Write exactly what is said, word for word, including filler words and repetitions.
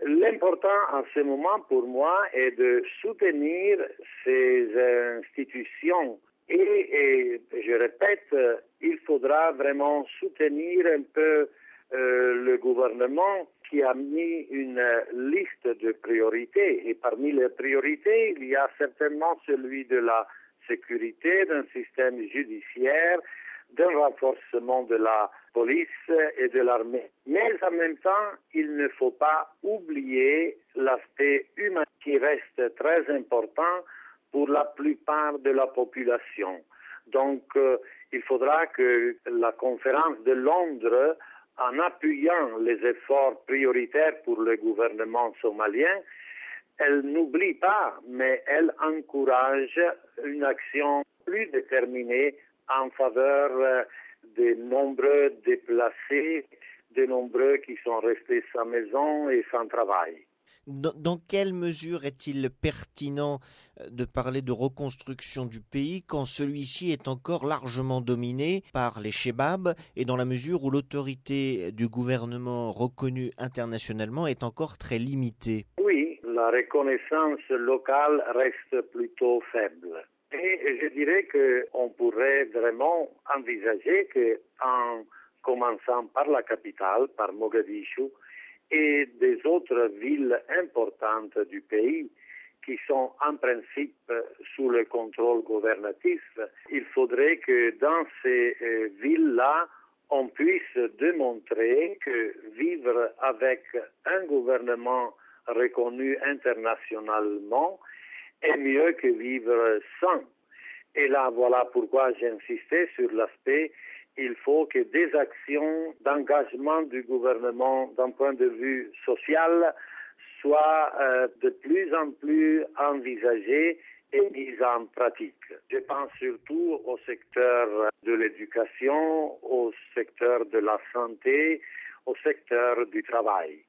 L'important en ce moment pour moi est de soutenir ces institutions et, et je répète, il faudra vraiment soutenir un peu euh, le gouvernement qui a mis une liste de priorités et parmi les priorités, il y a certainement celui de la sécurité, d'un système judiciaire, d'un renforcement de la police et de l'armée. Mais en même temps, il ne faut pas oublier l'aspect humain qui reste très important pour la plupart de la population. Donc, euh, il faudra que la conférence de Londres, en appuyant les efforts prioritaires pour le gouvernement somalien, elle n'oublie pas, mais elle encourage une action plus déterminée en faveur des nombreux déplacés, des nombreux qui sont restés sans maison et sans travail. Dans, dans quelle mesure est-il pertinent de parler de reconstruction du pays quand celui-ci est encore largement dominé par les Chebabs et dans la mesure où l'autorité du gouvernement reconnue internationalement est encore très limitée? Oui, la reconnaissance locale reste plutôt faible. Et je dirais qu'on pourrait vraiment envisager qu'en commençant par la capitale, par Mogadiscio, et des autres villes importantes du pays qui sont en principe sous le contrôle gouvernatif, il faudrait que dans ces euh, villes-là, on puisse démontrer que vivre avec un gouvernement reconnu internationalement est mieux que vivre sans. Et là, voilà pourquoi j'insistais sur l'aspect il faut que des actions d'engagement du gouvernement d'un point de vue social soient euh, de plus en plus envisagées et mises en pratique. Je pense surtout au secteur de l'éducation, au secteur de la santé, au secteur du travail.